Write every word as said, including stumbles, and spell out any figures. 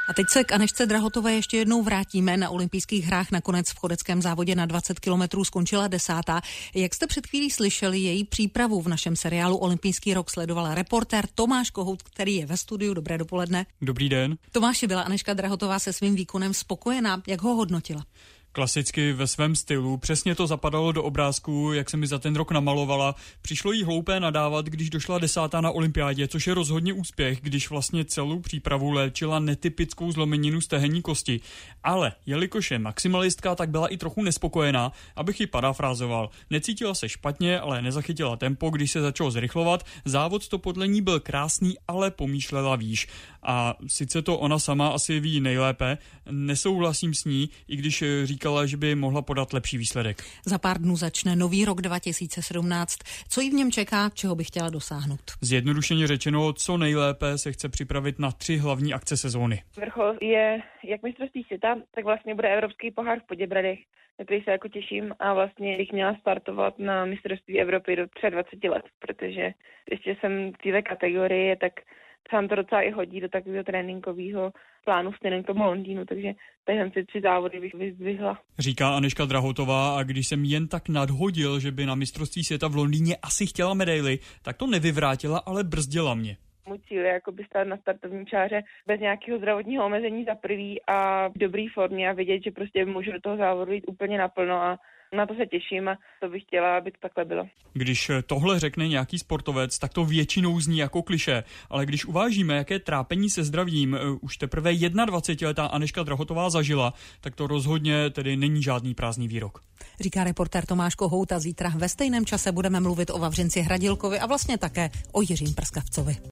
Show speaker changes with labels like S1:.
S1: A teď se k Anežce Drahotové ještě jednou vrátíme. Na olympijských hrách nakonec v chodeckém závodě na dvacet kilometrů skončila desátá. Jak jste před chvílí slyšeli, její přípravu v našem seriálu Olympijský rok sledoval reportér Tomáš Kohout, který je ve studiu. Dobré dopoledne.
S2: Dobrý den.
S1: Tomáši, byla Anežka Drahotová se svým výkonem spokojená? Jak ho hodnotila?
S2: Klasicky ve svém stylu, přesně to zapadalo do obrázku, jak se mi za ten rok namalovala. Přišlo jí hloupé nadávat, když došla desátá na olympiádě, což je rozhodně úspěch, když vlastně celou přípravu léčila netypickou zlomeninu stehenní kosti. Ale jelikož je maximalistka, tak byla i trochu nespokojená, abych ji parafrázoval. Necítila se špatně, ale nezachytila tempo, když se začalo zrychlovat. Závod to podle ní byl krásný, ale pomýšlela výš. A sice to ona sama asi ví nejlépe, nesouhlasím s ní, i když říkala, že by mohla podat lepší výsledek.
S1: Za pár dnů začne nový rok dva tisíce sedmnáct. Co jí v něm čeká, čeho by chtěla dosáhnout?
S2: Zjednodušeně řečeno, co nejlépe se chce připravit na tři hlavní akce sezóny.
S3: Vrchol je jak mistrovství světa, tak vlastně bude Evropský pohár v Poděbradech, na který se jako těším, a vlastně bych měla startovat na mistrovství Evropy do dvacet tři let, protože ještě jsem v této kategorii, tak se nám to docela i hodí do takového tréninkového plánu stejně k tomu Londýnu, takže tady jsem si tři závody bych vyzdvihla.
S2: Říká Anežka Drahotová, a když jsem jen tak nadhodil, že by na mistrovství světa v Londýně asi chtěla medaili, tak to nevyvrátila, ale brzdila mě.
S3: Můj cíl je jakoby stát na startovní čáře bez nějakého zdravotního omezení za prvý a v dobré formě a vidět, že prostě můžu do toho závodu jít úplně naplno, a na to se těším a to bych chtěla, aby to takhle bylo.
S2: Když tohle řekne nějaký sportovec, tak to většinou zní jako klišé, ale když uvážíme, jaké trápení se zdravím už teprve dvacetiletá Anežka Drahotová zažila, tak to rozhodně tedy není žádný prázdný výrok.
S1: Říká reportér Tomáš Kohout, a zítra ve stejném čase budeme mluvit o Vavřinci Hradilkovi a vlastně také o Jiřím Prskavcovi.